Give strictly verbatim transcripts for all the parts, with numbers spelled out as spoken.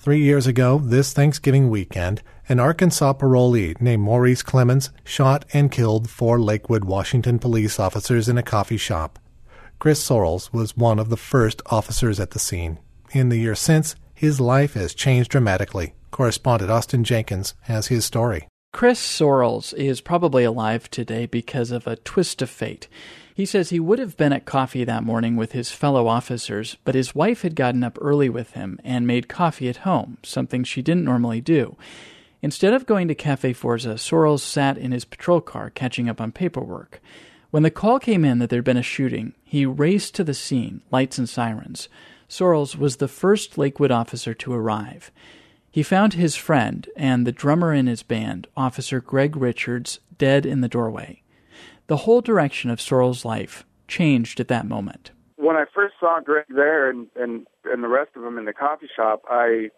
Three years ago, this Thanksgiving weekend, an Arkansas parolee named Maurice Clemens shot and killed four Lakewood, Washington police officers in a coffee shop. Chris Sorrells was one of the first officers at the scene. In the years since, his life has changed dramatically. Correspondent Austin Jenkins has his story. Chris Sorrells is probably alive today because of a twist of fate. He says he would have been at coffee that morning with his fellow officers, but his wife had gotten up early with him and made coffee at home, something she didn't normally do. Instead of going to Cafe Forza, Sorrells sat in his patrol car catching up on paperwork. When the call came in that there'd been a shooting, he raced to the scene, lights and sirens. Sorrells was the first Lakewood officer to arrive. He found his friend and the drummer in his band, Officer Greg Richards, dead in the doorway. The whole direction of Sorrells' life changed at that moment. When I first saw Greg there and, and, and the rest of them in the coffee shop, I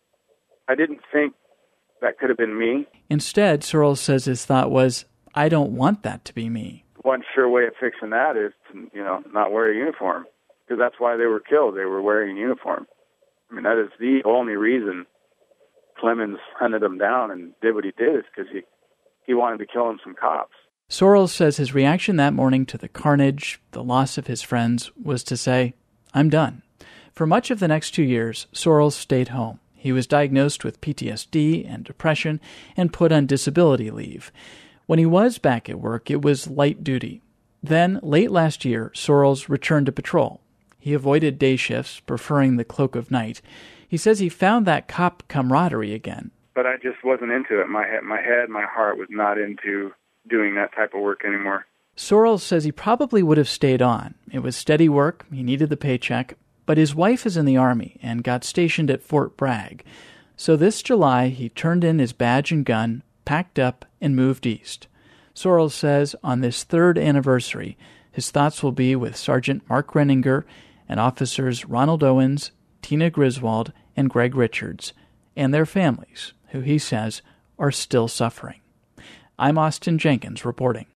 I didn't think that could have been me. Instead, Sorrells says his thought was, I don't want that to be me. One sure way of fixing that is to, you know, not wear a uniform, because that's why they were killed. They were wearing a uniform. I mean, that is the only reason Clemens hunted them down and did what he did, is because he, he wanted to kill him some cops. Sorrells says his reaction that morning to the carnage, the loss of his friends, was to say, I'm done. For much of the next two years, Sorrells stayed home. He was diagnosed with P T S D and depression and put on disability leave. When he was back at work, it was light duty. Then, late last year, Sorrells returned to patrol. He avoided day shifts, preferring the cloak of night. He says he found that cop camaraderie again. But I just wasn't into it. My head, my head, my heart was not into doing that type of work anymore. Sorrells says he probably would have stayed on. It was steady work, he needed the paycheck, but his wife is in the Army and got stationed at Fort Bragg. So this July, he turned in his badge and gun, packed up, and moved east. Sorrells says on this third anniversary, his thoughts will be with Sergeant Mark Renninger and officers Ronald Owens, Tina Griswold, and Greg Richards, and their families, who he says are still suffering. I'm Austin Jenkins reporting.